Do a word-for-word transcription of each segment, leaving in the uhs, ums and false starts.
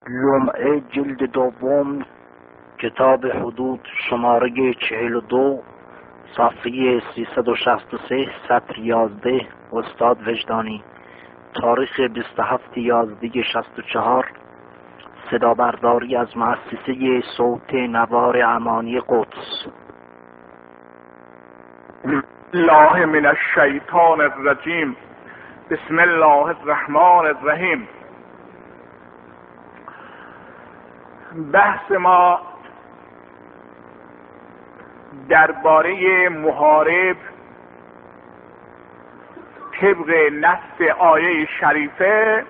لمعه جلد دوم، کتاب حدود، شماره چهل و دو، صفحه سیصد و شصت و سه، سطر یازده. استاد وجدانی. تاریخ بیست و هفت یازده شصت و چهار. صدا برداری از مؤسسه صوت نوار امانی قدس. الله من الشیطان الرجیم. بسم الله الرحمن الرحیم. بحث ما درباره محارب طبق نص آیه شریفه،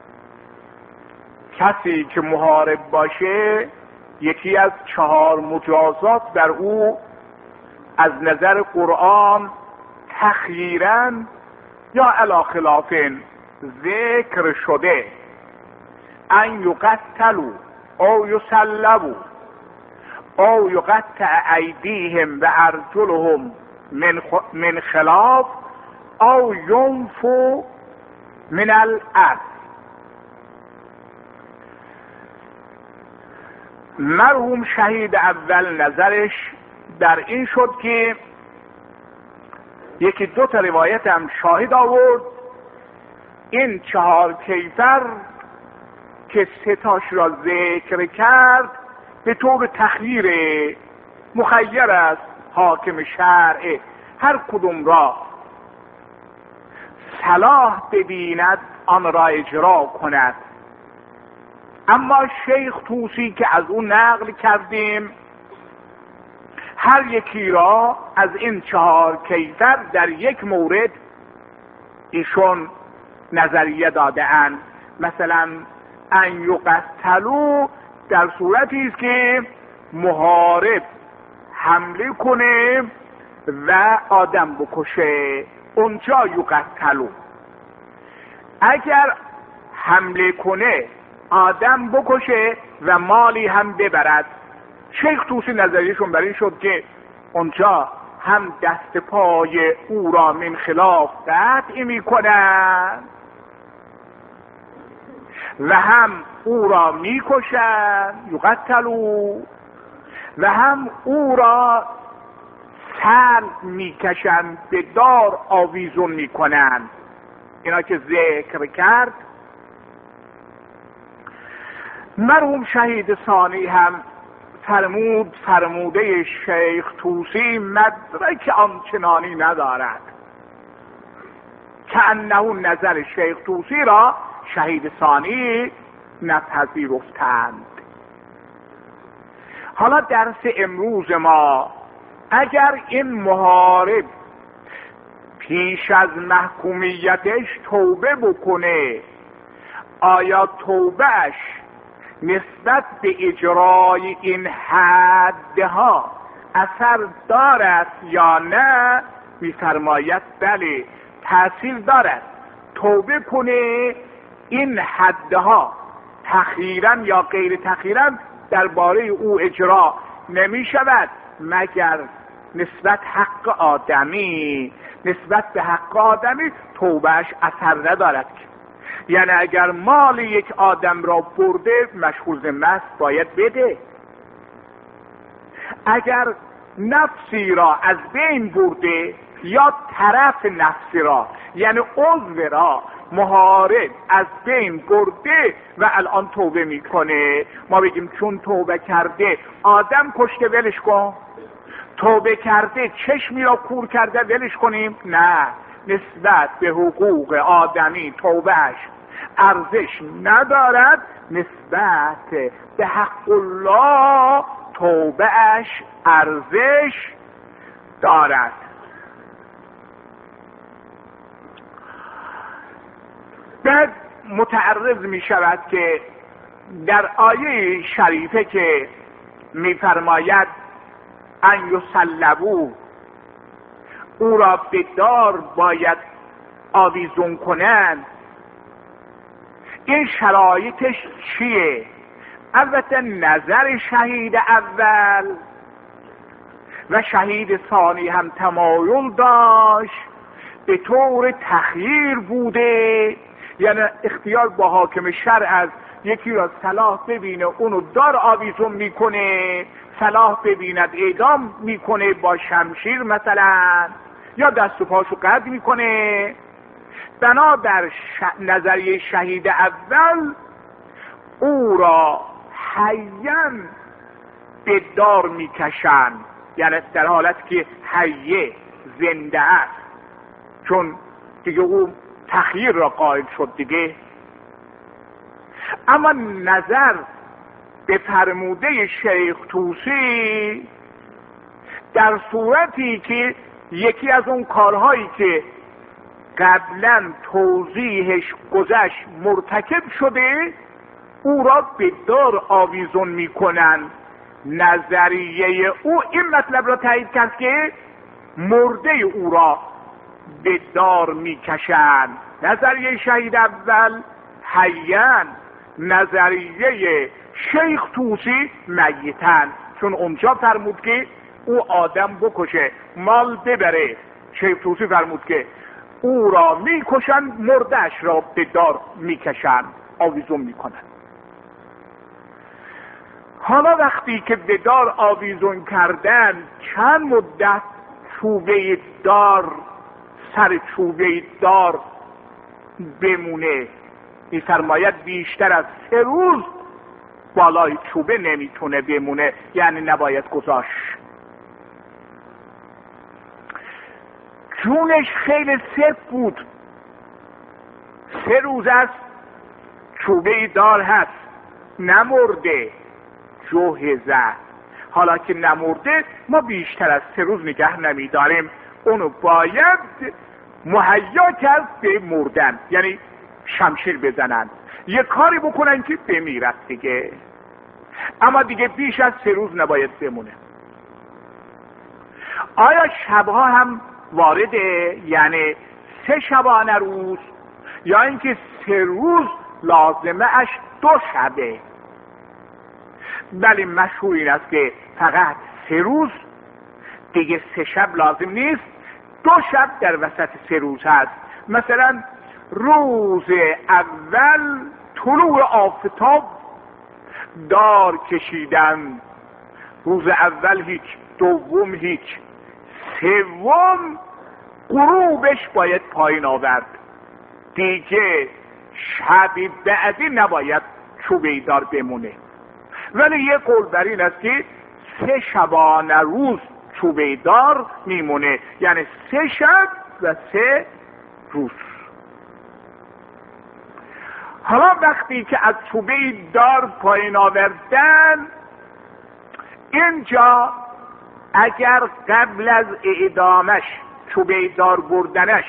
کسی که محارب باشه یکی از چهار مجازات در او از نظر قرآن تخییراً یا علی خلاف ذکر شده: ان یقتلوا او یصلبوا او یقطع ایدیهم و ارجلهم من, من خلاف او ینفوا من الارض. مرحوم شهید اول نظرش در این شد که یکی دو تا روایت هم شاهد آورد، این چهار کیفر که سه تاش را ذکر کرد به طور تخییر مخیر است حاکم شرع هر کدوم را صلاح ببیند آن را اجرا کند. اما شیخ طوسی که از اون نقل کردیم هر یکی را از این چهار کیفر در یک مورد ایشون نظریه داده اند. مثلا ان یقتلوا در صورتی است که محارب حمله کنه و آدم بکشه، اونجا یقتلوا. اگر حمله کنه آدم بکشه و مالی هم ببرد، شیخ طوسی نظریشون بر این شد که اونجا هم دست پای او را من خلاف قطع میکنن و هم او را میکشن یقتلوا و هم او را سر میکشن، به دار آویزون میکنن. اینا که ذکر کرد. مرحوم شهید ثانی هم فرمود فرموده شیخ طوسی مدرک آنچنانی ندارد که انه نظر شیخ طوسی را شهید ثانی نپذیرفتند. حالا درس امروز ما، اگر این محارب پیش از محکومیتش توبه بکنه، آیا توبهش نسبت به اجرای این حدها اثر دارد یا نه؟ می‌فرماید بله، تأثیر دارد. توبه کنه، این حدها تخییراً یا غیر تخییراً درباره او اجرا نمی شود مگر نسبت حق آدمی. نسبت به حق آدمی توبهش اثر ندارد. یعنی اگر مال یک آدم را برده مشغول ذمه است، باید بده. اگر نفسی را از بین برده یا طرف نفسی را یعنی عضو را محارب از بین برده و الان توبه میکنه، ما بگیم چون توبه کرده آدم کشته ولش کن؟ توبه کرده چشمی را کور کرده ولش کنیم؟ نه، نسبت به حقوق آدمی توبهش ارزش ندارد، نسبت به حق الله توبهش ارزش دارد. بعد متعرض می شود که در آیه شریفه که می فرماید ان یصلبوا، او را به دار باید آویزون کنند، این شرایطش چیه؟ البته نظر شهید اول و شهید ثانی هم تمایل داشت، به طور تخییر بوده، یعنی اختیار با حاکم شرع از یکی را صلاح ببینه اونو دار آویزون میکنه، صلاح ببیند اعدام میکنه با شمشیر مثلا، یا دست و پاشو قطع میکنه. بنابر ش... نظریه شهید اول او را حیاً به دار میکشند، یعنی در حالت که حیه زنده است، چون دیگه او تخییر را قائل شد دیگه. اما نظر به فرموده شیخ طوسی در صورتی که یکی از اون کارهایی که قبلا توضیحش گذشت مرتکب شده او را به دار آویزون میکنن، نظریه او این مطلب را تایید کرد که مرده او را به دار میکشند. نظریه شهید اول حیاً، نظریه شیخ طوسی میتن، چون اونجا فرمود که او آدم بکشه مال ببره. شیخ طوسی فرمود که او را میکشند، مردهش را به دار میکشند، آویزون میکنند. حالا وقتی که به دار آویزون کردن چند مدت چوبه دار سر چوبه دار بمونه؟ می‌فرماید بیشتر از سه روز بالای چوبه نمیتونه بمونه، یعنی نباید گذاشت. جونش خیلی سفت بود، سه روز است چوبه دار هست، نمرده، جوهزه. حالا که نمرده ما بیشتر از سه روز نگه نمیداریم، اونو باید مهیا کرد به مردن، یعنی شمشیر بزنن، یه کاری بکنن که بمیرد دیگه. اما دیگه بیش از سه روز نباید بمونه. آیا شبها هم وارده، یعنی سه شبانه روز، یا اینکه سه روز لازمه اش دو شبه؟ ولی مشهور این است که فقط سه روز، دیگه سه شب لازم نیست، دو شب در وسط سه روز هست. مثلا روز اول طلوع آفتاب دار کشیدن، روز اول هیچ، دوم هیچ، سوم غروبش باید پایین آورد، دیگه شبی بعدی نباید چوبه دار بمونه. ولی یه قول بر این است که سه شبانه روز چوبه دار میمونه، یعنی سه شب و سه روز. حالا وقتی که از چوبه دار پایین آوردن، اینجا اگر قبل از اعدامش، چوبه دار بردنش،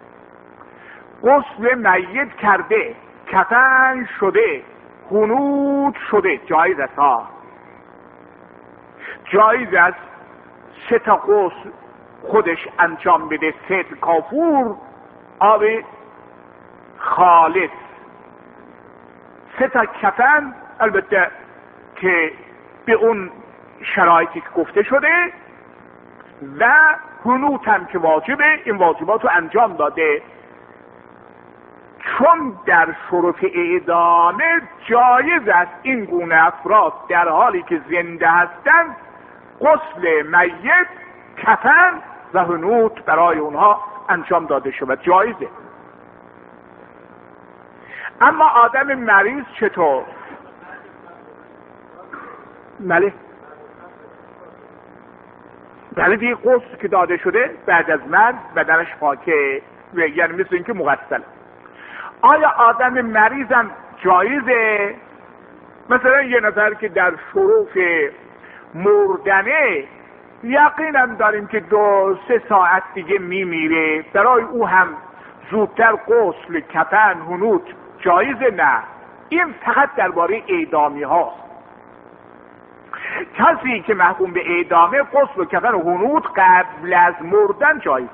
غسل میت کرده، کفن شده، قنوت شده، جایز است ها، جایز است سه تا غسل خودش انجام بده، سه کافور آب خالص، سه تا کفن، البته که به اون شرایطی که گفته شده، و قنوت هم که واجبه، این واجبات رو انجام داده. چون در شرف اعدامه جایز است این گونه افراد در حالی که زنده هستند غسل میت، کفن و قنوت برای اونها انجام داده شود، جایزه. اما آدم مریض چطور؟ بله بله دیگه غسل که داده شده بعد از مرگ بدنش پاکه، یعنی مثل اینکه مغسل. آیا آدم مریضم جایزه؟ مثلا یه نفر که در شرف مردنه یقینم داریم که دو سه ساعت دیگه میمیره، برای او هم زودتر غسل، کفن، قنوت جایزه؟ نه، این فقط درباره اعدامی هاست. کسی که محکوم به اعدامه غسل و کفن و قنوت قبل از مردن جایزه.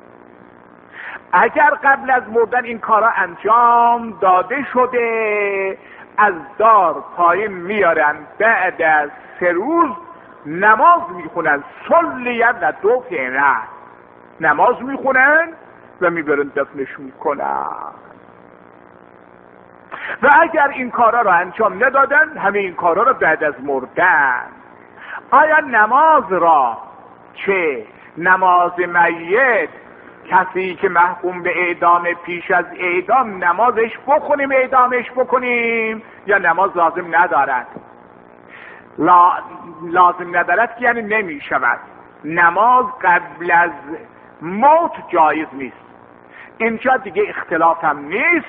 اگر قبل از مردن این کارا انجام داده شده، از دار پایین میارن، بعد از سه روز نماز میخونن، صلیت و دو فعلا نماز میخونن و میبرن دفنش میکنن. و اگر این کارا را انجام ندادن همه این کارا را بعد از مردن. آیا نماز را چه نماز میت کسی که محکوم به اعدام پیش از اعدام نمازش بخونیم اعدامش بکنیم یا نماز لازم ندارد؟ لا... لازم ندارد که یعنی نمی شود. نماز قبل از موت جایز نیست. اینجا دیگه اختلاف هم نیست.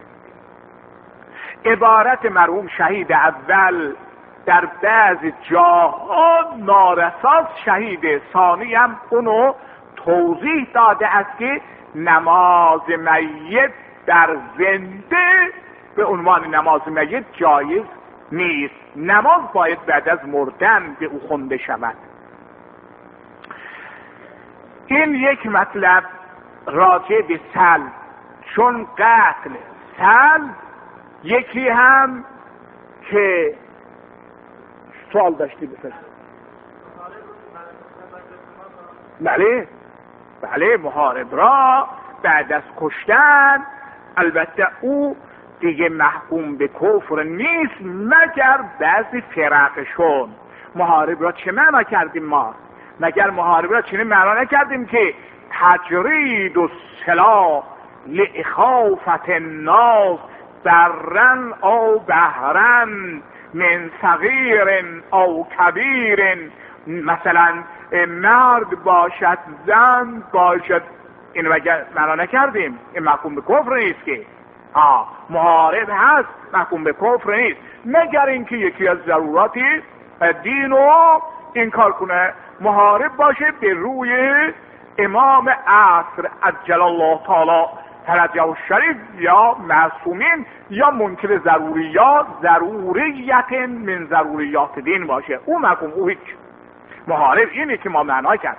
عبارت مرحوم شهید اول در بعض جاها نارساست، شهید ثانی هم اونو توضیح داده است که نماز میت در زنده به عنوان نماز میت جایز نیست. نماز باید بعد از مردن به او خونده شود. این یک مطلب راجع به سلب، چون قتل سلب. یکی هم که سوال داشتی بفرست. بله بله محارب را بعد از کشتن البته او دیگه محکوم به کفر نیست مگر بعضی فرقشون. محارب را چه معنا کردیم ما؟ مگر محارب را چنین معنا نکردیم که تجرید و سلاح لإخافت الناس برن او بهرن من صغیر او کبیر، مثلا مرد باشد زن باشد، این مگر معنا نکردیم؟ این محکوم به کفر نیست که. آه محارب هست محکوم به کفر نیست مگر اینکه یکی از ضرورتی دین رو این کار کنه. محارب باشه به روی امام عصر عجل الله تعالی فرجه الشریف یا معصومین یا منکر ضروریات ضروریت من ضروریات دین باشه. او محکوم او هیچ. محارب اینه که ما معنا کرد.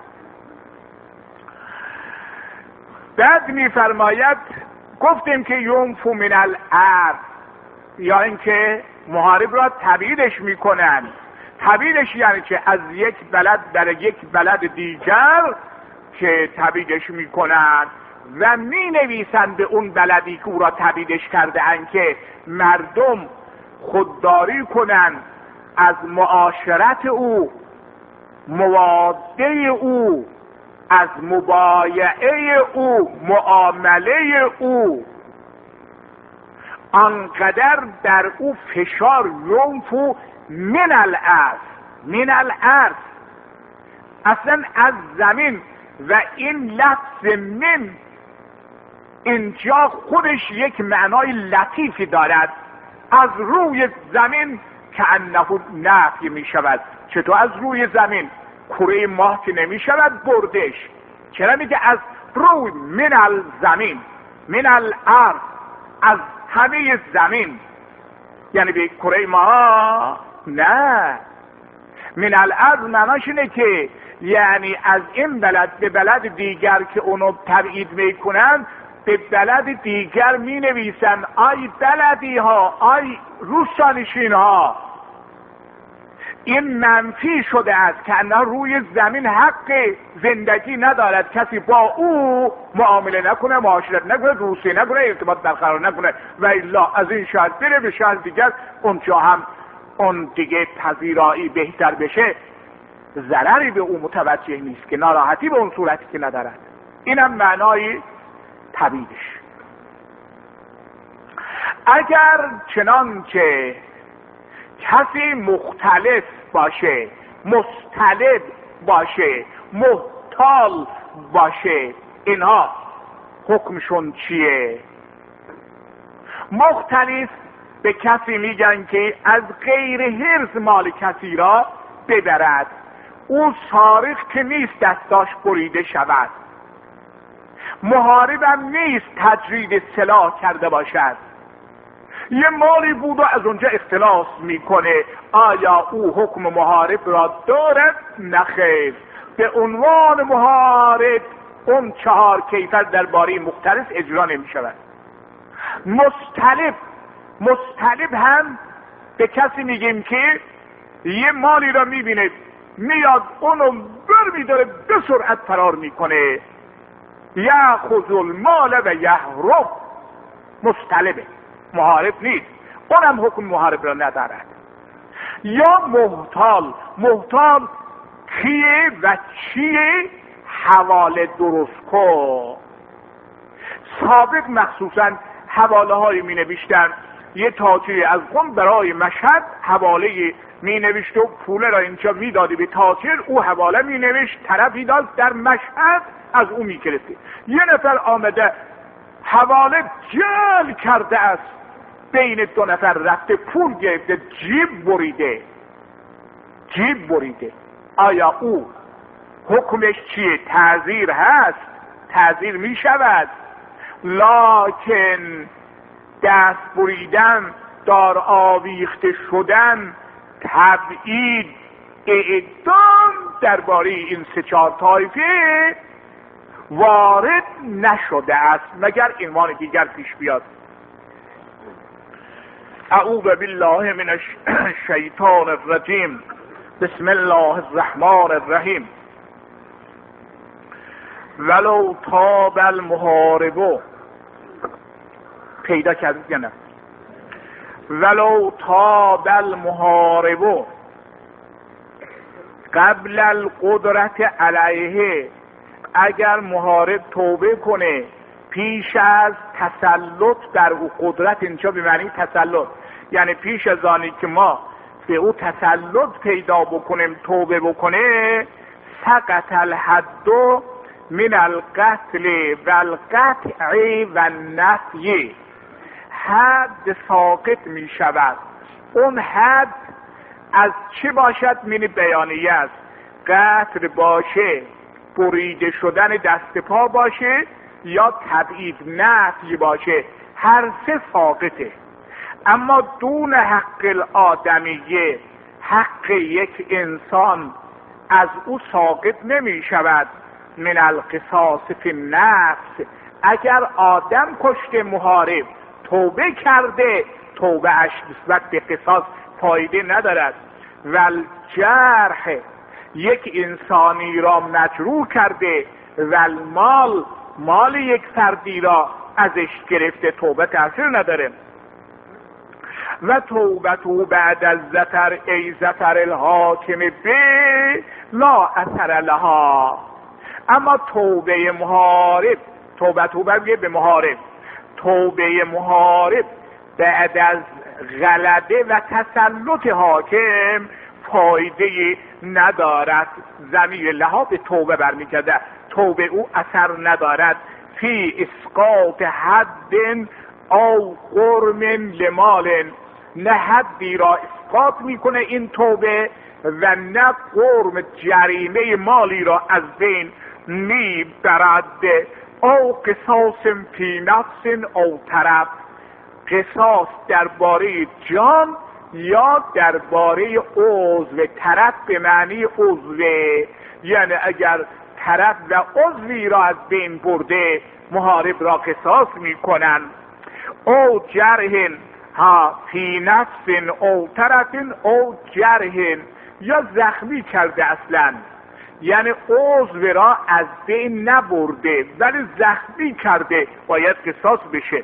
بعد میفرماید گفتیم که ینفو من الارض، یا اینکه محارب را تبعیدش میکنن. تبعیدش یعنی که از یک بلد در یک بلد دیگر که تبعیدش میکنن و می نویسن به اون بلدی که او را تبعیدش کرده اند که مردم خودداری کنن از معاشرت او، مواده او، از مبایعه او، معامله او، آنقدر در او فشار ینفو من الارض. من الارض اصلا از زمین، و این لفظ من اینجا خودش یک معنای لطیفی دارد. از روی زمین که انه نفی می شود. چطور از روی زمین؟ کره ماه که نمی شود بردش. چرا میگه از روی؟ من الزمین، من الارض، از همه زمین، یعنی به کره ماه نه. من الارض معناش اینه که یعنی از این بلد به بلد دیگر که اونو تبعید میکنن به بلد دیگر می نویسن آی بلدی ها، آی روستانشین ها. این منفی شده است که انها روی زمین حق زندگی ندارد، کسی با او معامله نکنه، معاشرت نکنه، دوستی نکنه، ارتباط برقرار نکنه و الا از این شهر بره به شهر دیگر، اونجا هم اون دیگه پذیرایی بهتر بشه، ضرری به او متوجه نیست که ناراحتی به اون صورتی که ندارد. اینم معنای تبعیدش. اگر چنانچه کسی مختلف باشه، مستلب باشه، محتال باشه، اینها حکمشون چیه؟ مختلف به کسی میگن که از غیر حرز مال کسی را ببرد. او سارق که نیست دستاش بریده شود، محاربم نیست تجرید سلاح کرده باشد. یه مالی بود و از اونجا اختلاس میکنه، آیا او حکم محارب را دارد؟ نخیر. به عنوان محارب اون چهار کیفیت درباره مختلف اجرا نمی شود. مستلب، مستلب هم به کسی میگیم که یه مالی را میبینه میاد اونو بر میداره به سرعت فرار میکنه، یأخذ المال و یهرب، مستلبه. محارب نیست، اونم حکم محارب را ندارد. یا محتال. محتال کیه و چیه؟ حواله درست کن. سابق مخصوصا حواله های می نوشتن، یه تاجری از قم برای مشهد حواله می نوشت و پول را اینجا می دادی به تاجر، او حواله می نوشت، طرفی داد در مشهد از او می گرفتی. یه نفر آمده حواله جعل کرده است، بین دو نفر رفته پول گرفته، جیب بریده جیب بریده آیا او حکمش چیه؟ تعزیر هست، تعزیر می شود، لکن دست بریدن، دار آویخته شدن، تبعید، اعدام درباره این سه چهار طایفه وارد نشده است مگر عنوان دیگر پیش بیاد. اعوذ بالله من الشیطان الرجیم. بسم الله الرحمن الرحیم. ولو تاب المحارب، پیدا کردید یا نه؟ ولو تاب المحارب قبل القدرت علیه، اگر محارب توبه کنه پیش از تسلط در او، قدرت اینجا به معنی تسلط، یعنی پیش از آنی که ما به او تسلط پیدا بکنیم توبه بکنه، سقط الحد من القتل و القطع و النفی، حد ساقط می شود. اون حد از چه باشد؟ من بیانیه است، قتل باشه، بریده شدن دست پا باشه، یا تبعید نفی باشه، هر سه ساقطه. اما دون حق الآدمیه، حق یک انسان از او ساقط نمی شود. من القصاص فی النفس، اگر آدم کشته محارب توبه کرده، توبه اش نسبت به قصاص فایده ندارد. والجرح، یک انسانی را مجروح کرده، والمال، مال یک فردی را ازش گرفته، توبه تاثیر نداره. و توبتو بعد از ظفر ای ظفر الحاکم به لا اثر لها، اما توبه محارب، توبتو بگه به محارب، توبه محارب بعد از غلبه و تسلط حاکم فایده ندارد. ضمیر لها به توبه برمیگرده، توبه او اثر ندارد. فی اسقاط حد او غرم لمال، نه حدی را اسقاط میکنه این توبه و نه غرم جریمه مالی را از بین میبرد. او قصاص فی نفس او طرف، قصاص درباره جان یا درباره عضو، طرف به معنی عضو، یعنی اگر طرف و عضوی را از بین برده محارب را قصاص میکنن. او جرح ها فی نفس او طرف او جرح، یا زخمی کرده اصلا، یعنی عضو را از بین نبرده ولی زخمی کرده، باید قصاص بشه.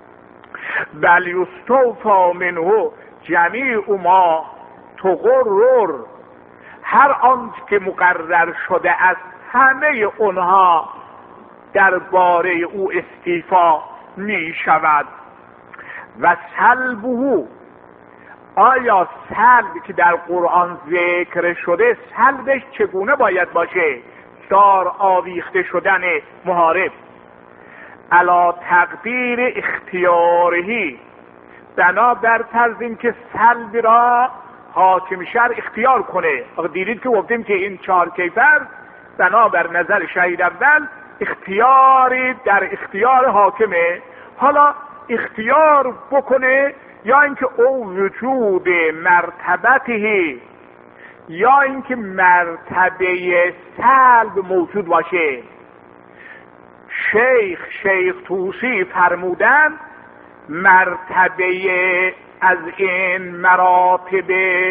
بل یستوفی منه جمیع ما تقرر، هر آنچه که مقرر شده است همه اونها درباره او استیفا می شود. و سلبه، آیا سلب که در قرآن ذکر شده سلبش چگونه باید باشه؟ دار آویخته شدن محارب علا تقدیر اختیارهی، بنابر فرض این که سلب را حاکم شهر اختیار کنه. دیدید که گفتیم که این چهار کیفر بنابر نظر شهید اول اختیاری در اختیار حاکمه، حالا اختیار بکنه یا اینکه او وجود مرتبته، یا اینکه مرتبه سلب موجود باشه. شیخ شیخ طوسی فرمودن مرتبه از این مراتب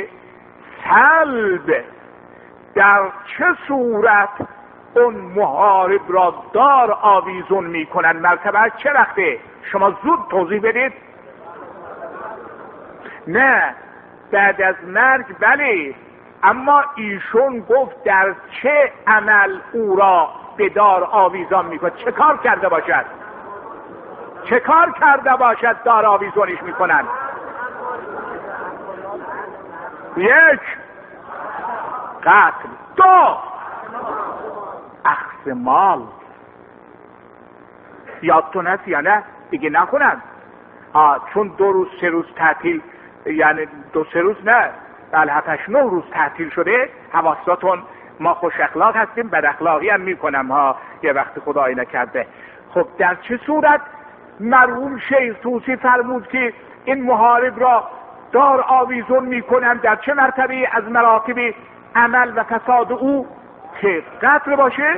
سلب در چه صورت اون محارب را دار آویزون میکنن، مرتبه چه وقته؟ شما زود توضیح بدید. نه بعد از مرگ بله، اما ایشون گفت در چه عمل او را به دار آویزان میکنه، چه کار کرده باشد، چه کار کرده باشد دار آویزانش میکنن. یک، قتل. دو، اخذ مال. یادتون هست یا نه؟ دیگه نکنم چون دو روز سه روز تعطیل، یعنی دو سه روز نه بله هفتش نه روز تعطیل شده، حواستون ما خوش اخلاق هستیم، بد اخلاقی هم میکنم ها یه وقت خدایی نکرده. خب در چه صورت مرحوم شیخ طوسی فرمود که این محارب را دار آویزون میکنم؟ در چه مرتبه از مراتب عمل و فساد او؟ که قتل باشه،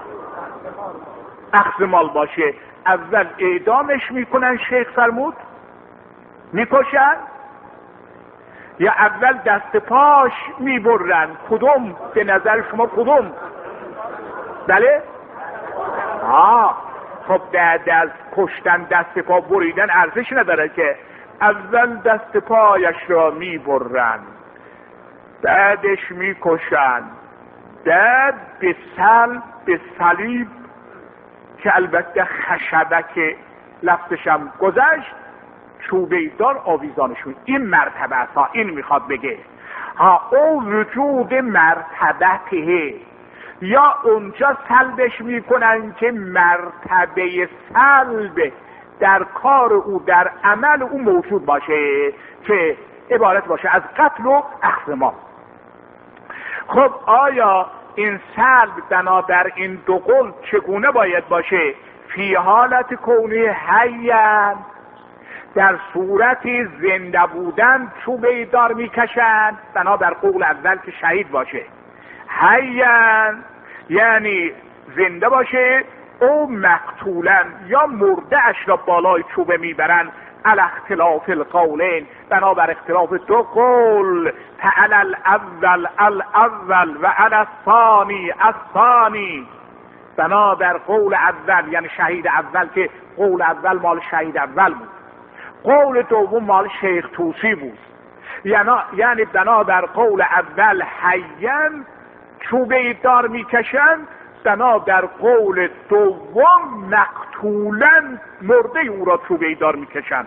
اخذ مال باشه. اول اعدامش میکنن شیخ فرمود، میکشن، یا اول دست پاش میبرن؟ کدوم به نظر شما کدوم؟ بله؟ آه خب بعد از کشتن دست پا بریدن ارزش نداره که. اول دست پایش را میبرن، بعدش میکشن، بعد به سل به صلیب که البته خشبک لفتشم گذشت، چوبه دار آویزانشون. این مرتبه ها این میخواد بگه ها او وجود مرتبته، یا اونجا سلبش میکنن که مرتبه سلب در کار او در عمل او موجود باشه که عبارت باشه از قتل و اخذ مال. خب آیا این سلب بنابر این دو قول چگونه باید باشه؟ فی حالت کونه حیاً، در صورتی زنده بودن چوبه دار میکشند، بنابر قول اول که شهید باشه. حیاً یعنی زنده باشه، او مقتولا یا مرده اش را بالای چوبه میبرن. علی اختلاف القولین، بنابر اختلاف دو قول. فعلی الاول الاول و علی الثانی الثانی، بنابر قول اول یعنی شهید اول که قول اول مال شهید اول بود، قول دوم مال شیخ طوسی بود. یعنی یعنی بنابر قول اول حیاً چوبه دار میکشن، بنابر قول دوم مقتولاً مرده او را چوبه دار میکشن.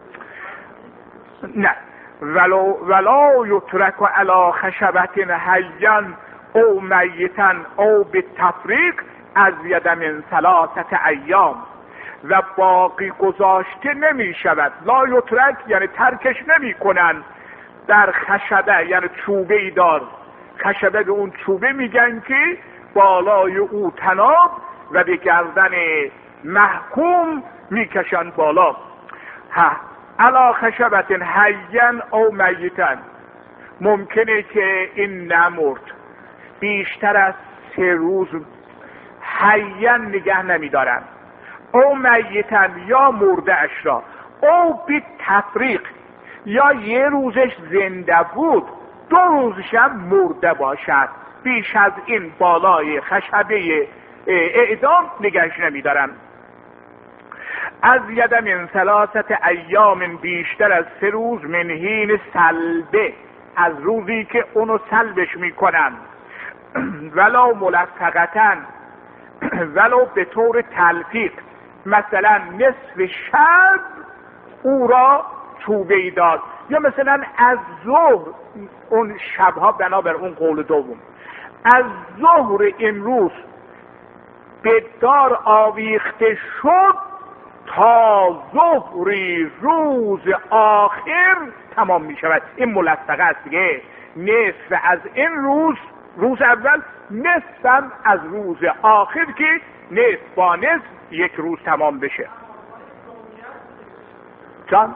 نه ولو ولا یترک علی خشبت حیاً او میتا او بالتفریق ازید من ثلاثه ایام، و باقی گذاشته نمی شود. لا یترک یعنی ترکش نمی کنن در خشبه یعنی چوبه دار. خشبه به اون چوبه میگن که بالای او تناب و به گردن محکوم میکشن بالا. ها علا خشبت حیاً او میتاً، ممکنه که این نمرد بیشتر از سه روز حیاً نگه نمیدارن، او میتاً یا مرده اش را، او بی تفریق یا یه روزش زنده بود دو روزش هم مرده باشد، بیش از این بالای خشبه اعدام نگهش نمیدارن. از ید من ثلاثت ایام، بیشتر از سه روز، من حین سلبه، از روزی که اونو سلبش میکنن، ولو ملفقتن، ولو به طور تلفیق، مثلا نصف شب او را چوبه داد، یا مثلا از ظهر، اون شبها بنابر اون قول دوم، از ظهر امروز به دار آویخته شد تا ظهری روز آخر تمام می شود. این ملفقه است دیگه، نصف از این روز روز اول، نصفم از روز آخر که نصف با نصف یک روز تمام بشه. جان؟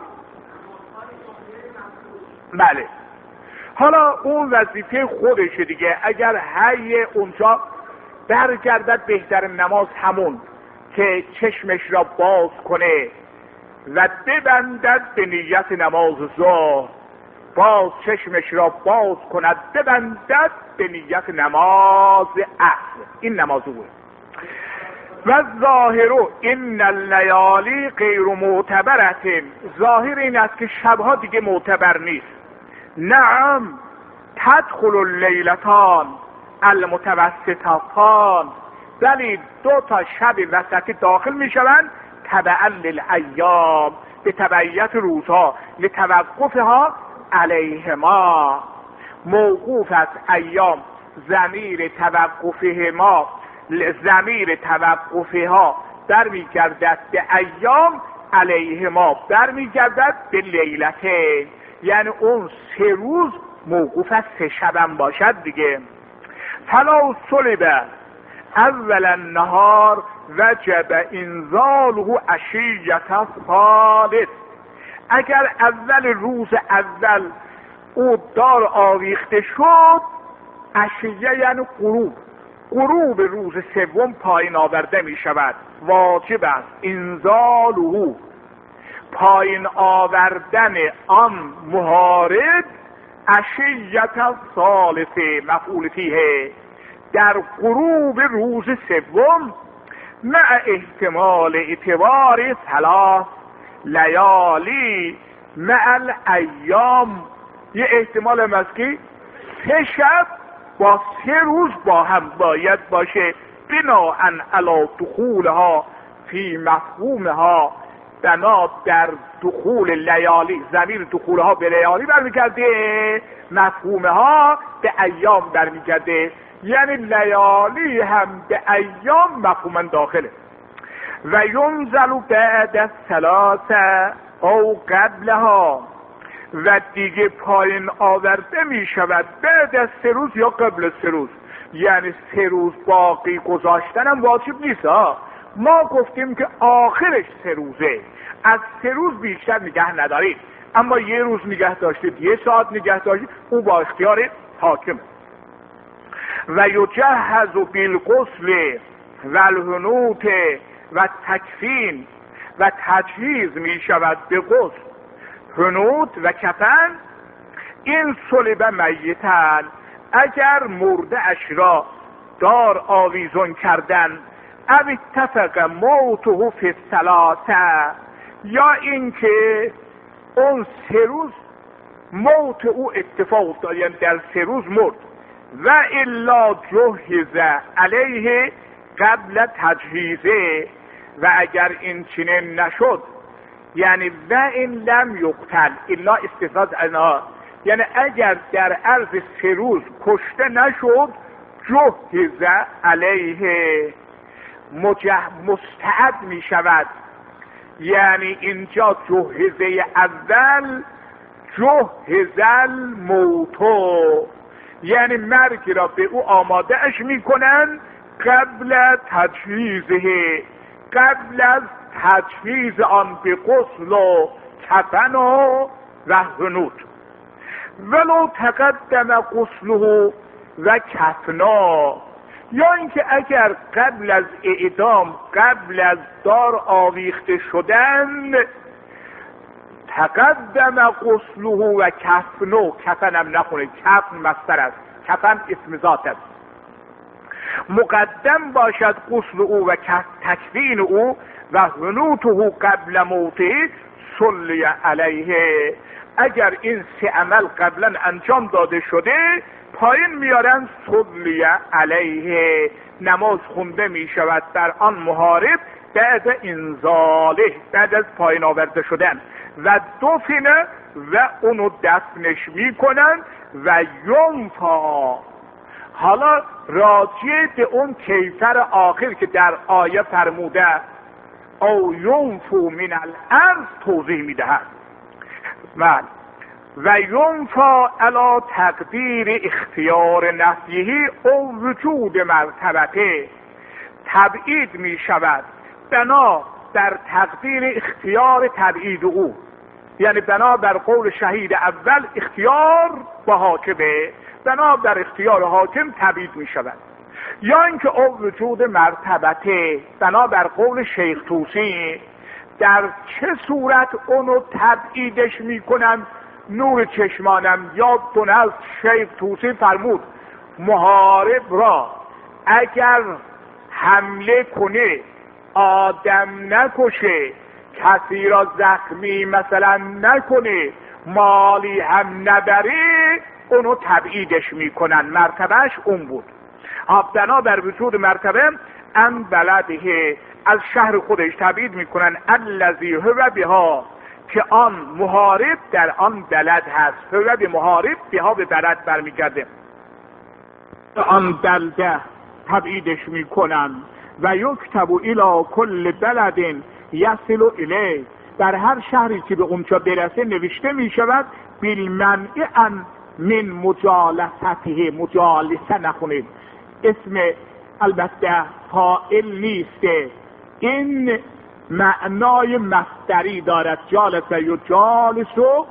بله. حالا اون وظیفه خودشه دیگه، اگر حی اونجا برگردد بهتر نماز همون که چشمش را باز کنه و ببندد به نیت نماز ظهر، باز چشمش را باز کند ببندد به نیت نماز عصر. این نماز اوه. و ظاهر این اللیالی غیر معتبرت، ظاهر این است که شبها دیگه معتبر نیست. نعم تدخل اللیلتان المتوسطتان، ولی دو تا شب وسطی داخل می شوند تبعا للایام، به تبعیت روزها، لتوقفها علیهما، موقوف از ایام، ضمیر توقفهما، ضمیر توقفها در می گردد به ایام، علیهما در می گردد به لیلته، یعنی اون سه روز موقوف از سه شبم باشد دیگه. فلا صلب اول النهار وجب انزاله عشیة الثالث، اگر اول روز اول او دار آویخته شد، عشیه یعنی غروب، غروب روز سوم پایین آورده می شود، واجب است انزاله، پایین آوردن آن محارب، عشیة الثالثه مفعول فیه، در غروب روز سوم، مع احتمال اعتبار ثلاث لیالی مع الایام، یه احتمال مسکی سه شب با سه روز با هم باید باشه، بناء علی دخولها فی مفهومها، بنا در دخول لیالی، ضمیر دخولها به لیالی برمیگرده، مفهومها به ایام برمیگرده، یعنی لیالی هم به ایام مفهوما داخله. و ینزل بعد الثلاثه او قبلها، و دیگه پایین آورده می شود بعد از سه روز یا قبل سه روز، یعنی سه روز باقی گذاشتن هم واجب نیست ها. ما گفتیم که آخرش سه روزه، از سه روز بیشتر نگه ندارید، اما یه روز نگه داشتید، یه ساعت نگه داشتید، او با اختیار حاکم. و یجهز بالغسل و الحنوط و تکفین، و تجهیز می شود به غسل، حنوط و کفن. این صلب میتن، اگر مرده اش را دار آویزون کردن، او اتفق موته فی الثلاثه، یا اینکه اون سه روز موت او اتفاق افتاد، یعنی در سه روز مرد. و الا جهز علیه قبل تجهیزه، و اگر این چنین نشد، یعنی و این لم یقتل، الا استثناء انا، یعنی اگر در عرض سه روز کشته نشد، جهز علیه مستعد می شود، یعنی اینجا جهزه اول جهز الموتو، یعنی مرگ را به او آماده اش می کنن قبل تجهیزه، قبل از تجهیز آن به غسل و کفن و حنوط. ولو تقدم غسله و کفنا، یا اینکه اگر قبل از اعدام، قبل از دار آویخته شدن، تقدم غسله و کفنو، کفنم نخونه، کفن مصدر است، کفن اسم ذات است، مقدم باشد غسل او و تکفین او و حنوطه قبل موته، صلی علیه، اگر این سه عمل قبلا انجام داده شده، پایین میارن صلی علیه، نماز خونده می شود در آن محارب بعد انزاله، بعد از پایین آورده شدن، و دفنه، و اونو دفنش می کنن و ینفا. حالا راجع به اون کیفر آخر که در آیه فرموده او ینفو من الارض توضیح میدهد. بله. و ینفا علی تقدیر اختیار نفیه او وجود مرتبته، تبعید می شود بنا در تقدیر اختیار تبعید او، یعنی بنا بر قول شهید اول اختیار با حاکمه، بنا در اختیار حاکم تبعید می شود. یا اینکه او وجود مرتبته، بنا بر قول شیخ طوسی، در چه صورت اونو تبعیدش می کنن؟ نور چشمانم یادتون از شیخ طوسی فرمود محارب را اگر حمله کنه آدم نکشه، کسی را زخمی مثلا نکنه، مالی هم نبره، اونو تبعیدش میکنن. مرتبهش اون بود. بنابر وجود مرتبه ان بلده، از شهر خودش تبعید میکنن. الذی هو بها، که آن محارب در آن بلد هست. هو به محارب، بها به بلد برمیگرده. آن بلده تبعیدش میکنن. و یکتب الی کل بلد یصل الیه، در هر شهری که به اونجا برسه نوشته میشود بالمنع ان من مجالسته. مجالسه نخونید، اسم البته فاعل نیسته، این معنای مصدری دارد. جالس و جالس و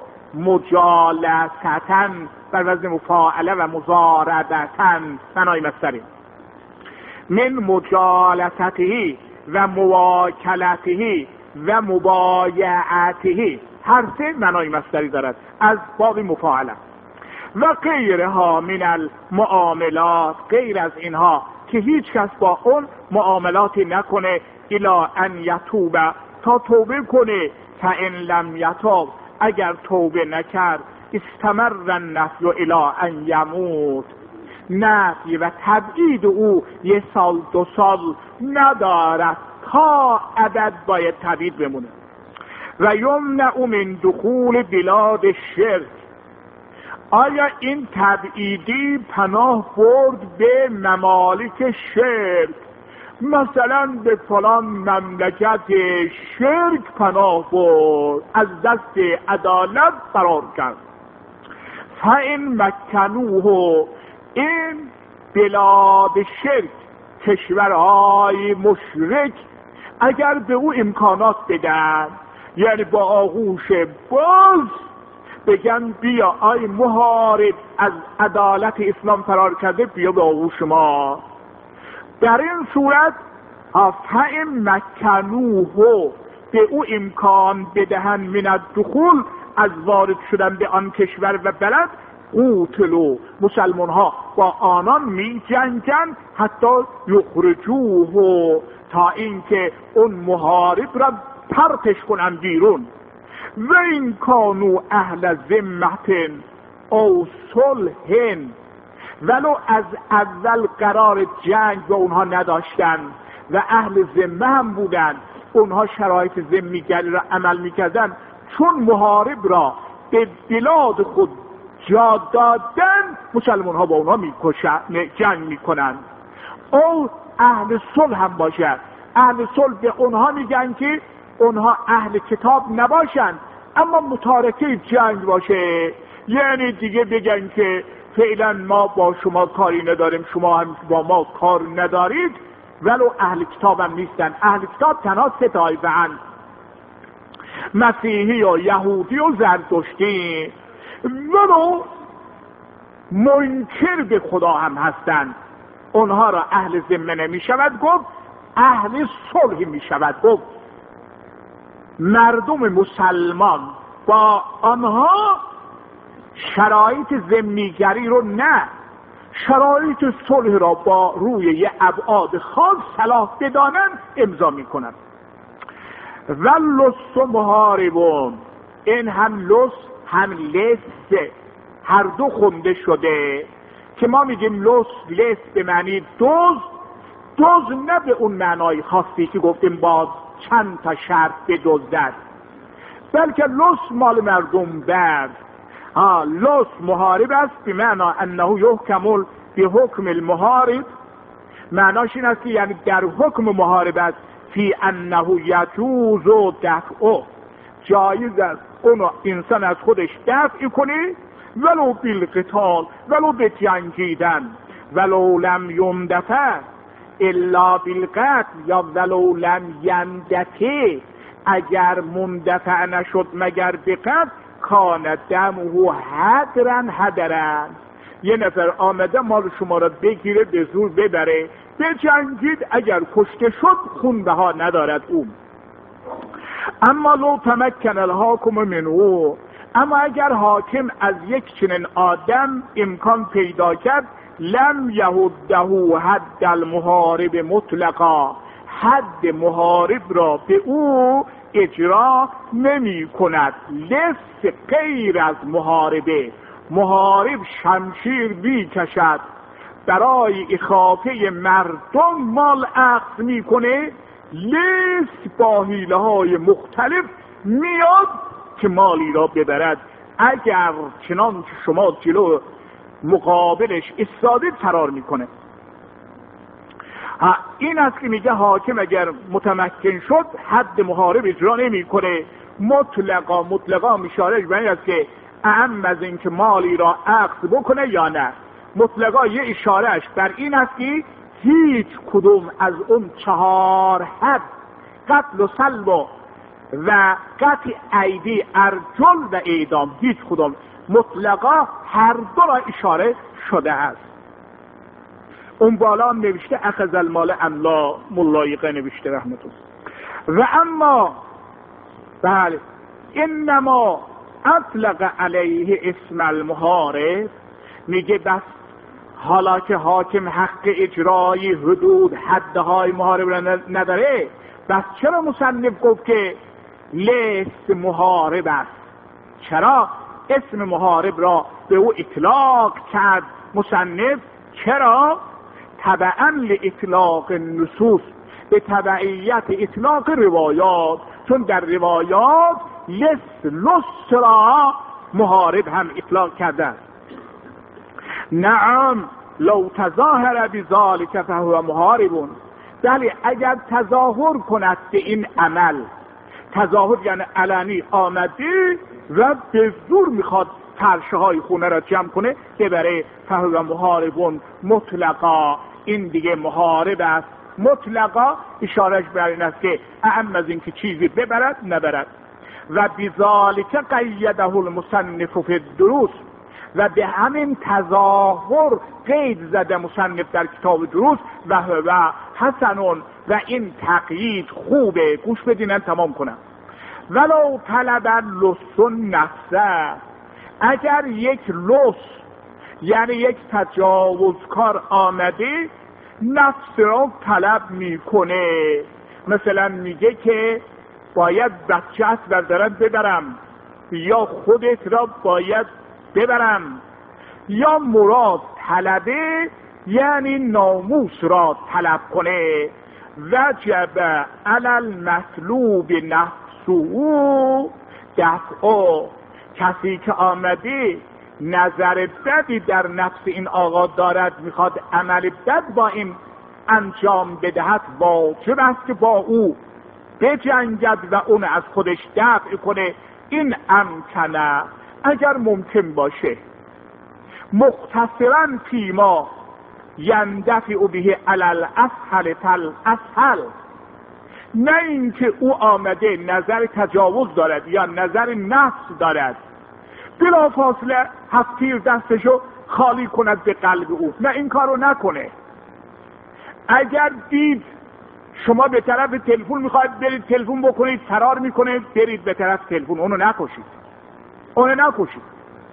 مجالستن بر وزن مفاعله و مزاربتن معنای مصدری. من مجالسته و مواکلته و مبایعته، هر سه معنای مصدری دارد از باب مفاعله. و غیرها من المعاملات، غیر از اینها که هیچ کس با اون معاملاتی نکنه. الا ان یتوب، تا توبه کنه. فان لم یتوب، اگر توبه نکرد استمر النفی الی ان یموت، نفی و تبعید او یه سال دو سال ندارد، تا ابد باید تبعید بمونه. و یمنع من دخول بلاد شرک، آیا این تبعیدی پناه برد به ممالک شرک؟ مثلا به فلان مملکت شرک پناه برد، از دست عدالت فرار کرد. فإن مکنوه، این بلاد شرک، کشورهای مشرک، اگر به او امکانات بدن، یعنی با آغوش باز بگن بیا آی محارب از عدالت اسلام فرار کرده، بیا به آغوش ما، در این صورت فإن مکنوه، به او امکان بدهن من الدخول، از وارد شدن به آن کشور و بلد، قوتلو، مسلمان ها با آنان می جنگن، حتی یخرجوه، تا اینکه اون محارب را پرتش کنن بیرون. و این کانو اهل ذمت او صلح، ولو از اول قرار جنگ با اونها نداشتن و اهل ذمه هم بودن، اونها شرایط ذمیگری را عمل میکردن، چون محارب را به بلاد خود جا دادن، مسلمان ها با اونها میکشن، جنگ میکنن. او اهل صلح هم باشد، اهل صلح به اونها میگن که اونها اهل کتاب نباشن اما متارکه جنگ باشه، یعنی دیگه بگن که فعلا ما با شما کاری نداریم، شما هم با ما کار ندارید، ولو اهل کتاب هم نیستن. اهل کتاب تنها سه طایفه اند، مسیحی و یهودی و زرتشتی، ولو منکر به خدا هم هستند. اونها را اهل ذمه نمی شود گفت، اهل صلح می شود گفت. مردم مسلمان با آنها شرایط ذمیگری رو نه، شرایط صلح را با روی یه ابعاد خاص صلاح بدانن امضا میکنن. و لص محاربون، این هم لص هم لص هر دو خونده شده که ما میگیم لص لص به معنی دوز، دوز نه به اون معنای خاصی که گفتیم باز چند تا شرط بدزدد، بلکه لص مال مردم برد. ها لص محارب است به معنا انه یحکم به حکم المحارب، معناش این است که یعنی در حکم محارب است، فی انه یجوز و دفعه، جایز است اونو انسان از خودش دفع کنه، ولو بالقتال، ولو به جنگیدن، ولو لم یمدفع الا بالقتل، یا ولو لم یندفع، اگر مندفع نشد مگر به قتل، کان دمه هدرن هدرن، یه نفر آمده مال شما را بگیره به زور ببره، به جنگید، اگر کشته شد خون بها ندارد اون. اما لو تمکن الحاکم منه، اما اگر حاکم از یک چنین آدم امکان پیدا کرد، لم یهده حد المحارب مطلقا، حد محارب را به او اجرا نمی کند. لص غیر از محاربه، محارب شمشیر بی کشد برای اخافه مردم مال اخذ می کنه، لص با حیله های مختلف میاد که مالی را ببرد. اگر چنان که شما جلو مقابلش استادید فرار میکنه. این است که میگه حاکم اگر متمکن شد حد محارب اجرا نمیکنه. مطلقا مطلقا میشارش به این است که اهم از این که مالی را اخذ بکنه یا نه. مطلقا یه اشارهش بر این است که هیچ کدوم از اون چهار حد، قتل و سلب و قطع ایدی، ارجل و اعدام، هیچ کدوم، مطلقا هر دو را اشاره شده است. اون بالا نوشته اخذ المال املا، ملایقه نوشته رحمت الله. و اما بله انما اطلق علیه اسم المحارب، میگه بس حالا که حاکم حق اجرای حدود حدهای محارب را نداره، بس چرا مصنف گفت که لص محارب است؟ چرا اسم محارب را به او اطلاق کرد مصنف؟ چرا؟ تبعا لاطلاق النصوص، به تبعیت اطلاق روایات، چون در روایات لص لص را محارب هم اطلاق کرده. نعم لو تظاهر بذلك فهو محارب، بله اگر تظاهر کند به این عمل، تظاهر یعنی علنی آمده و به زور میخواد فرشه های خونه را جمع کنه ببره، فهو محارب مطلقا، این دیگه محارب است مطلقا. اشارش بر این است که اهم از این که چیزی ببرد نبرد. و بذالک قیده المصنف فی الدروس، و به همین تظاهر قید زده مصنف در کتاب دروس. و هو حسن، و این تقیید خوبه، گوش بدینن تمام کنم. ولو طلب لص نفسه، اگر یک لص یعنی یک تجاوزکار آمده نفس را طلب میکنه، مثلا میگه که باید بچه‌ت بردارم ببرم، یا خودت را باید ببرم، یا مراد طلبه یعنی ناموس را طلب کنه. وجب علی المطلوب نفسه دفعه، کسی که آمده نظر بدی در نفس این آقا دارد، میخواد عمل بد با این انجام بدهد، واجب است که با او بجنگد و اون از خودش دفع کنه. این امکنه، اگر ممکن باشه، مختصرا فیما یندفع به علی الاسهل فالاسهل، نه اینکه او آمده نظر تجاوز دارد یا نظر نفس دارد بلا فاصله هفتیر دستشو خالی کند به قلب او، نه این کارو نکنه. اگر دید شما به طرف تلفن میخواید برید تلفن بکنید، فرار میکنه، برید به طرف تلفن، اونو نکشید، اونو نکشید.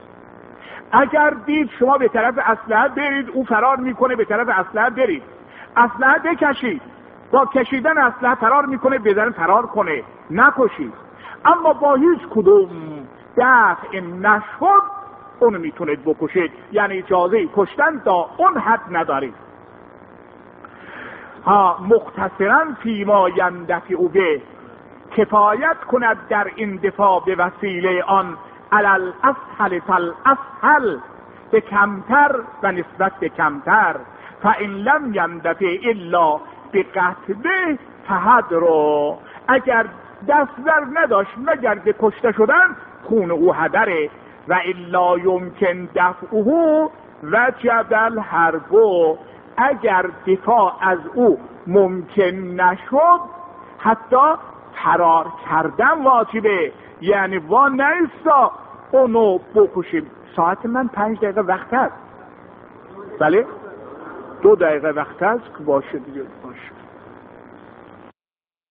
اگر دید شما به طرف اسلحه برید، او فرار میکنه، به طرف اسلحه برید، اسلحه بکشید، با کشیدن اسلحه فرار میکنه، بزن فرار کنه، نکشید. اما با هیچ کدوم دفع نشد اونو میتونید بکشید، یعنی اجازه کشتن تا اون حد ندارید. ها مختصرا فیما یندفع به، کفایت کند در این دفاع به وسیله آن علی الاسهل فالاسهل، به کمتر و نسبت به کمتر. فان لم یندفع الا بقتله فهدر، اگر دست در نداشت مگر به کشته شدن، خون او هدره. و الا یمکن دفعه وجب الحرب، اگر دفاع از او ممکن نشد حتی فرار کردن واجبه، یعنی وا نیستا اونو بکشیم. ساعت من پنج دقیقه وقت هست، بله دو دقیقه وقت هست که باشه دیگه باشه.